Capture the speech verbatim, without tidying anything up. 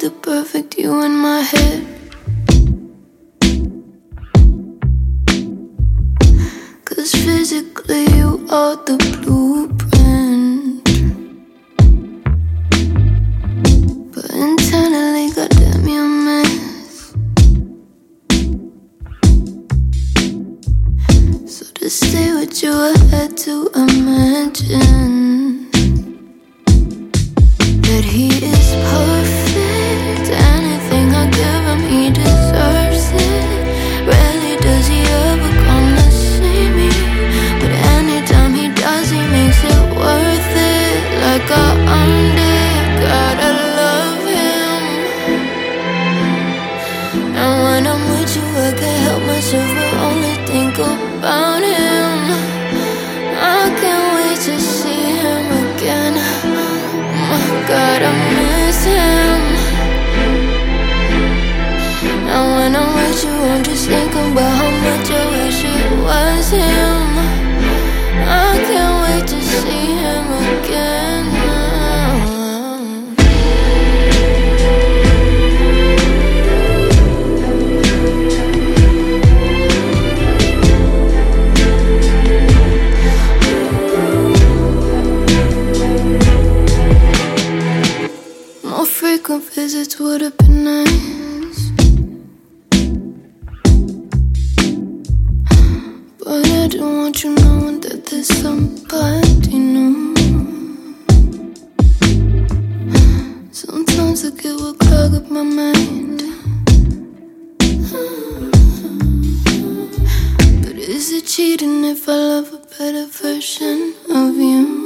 the perfect you in my head. Cause physically you are the blueprint, but internally, goddamn, you're a mess. So to stay with you, I had to imagine that he is perfect. Anything I give him, he deserves it. Rarely does he ever come to see me, but anytime he does, he makes it worth it. Like I earned it, gotta love him. And when I'm with you, I can't help myself but only think about him. I can't wait to see him again. My God, I miss him. And when I'm with you, I'm just thinking about how much I wish it was him. I can't wait to see him again. More frequent visits would have been nice, but I don't want you knowing that there's somebody new. Sometimes I get what clog up my mind, but is it cheating if I love a better version of you?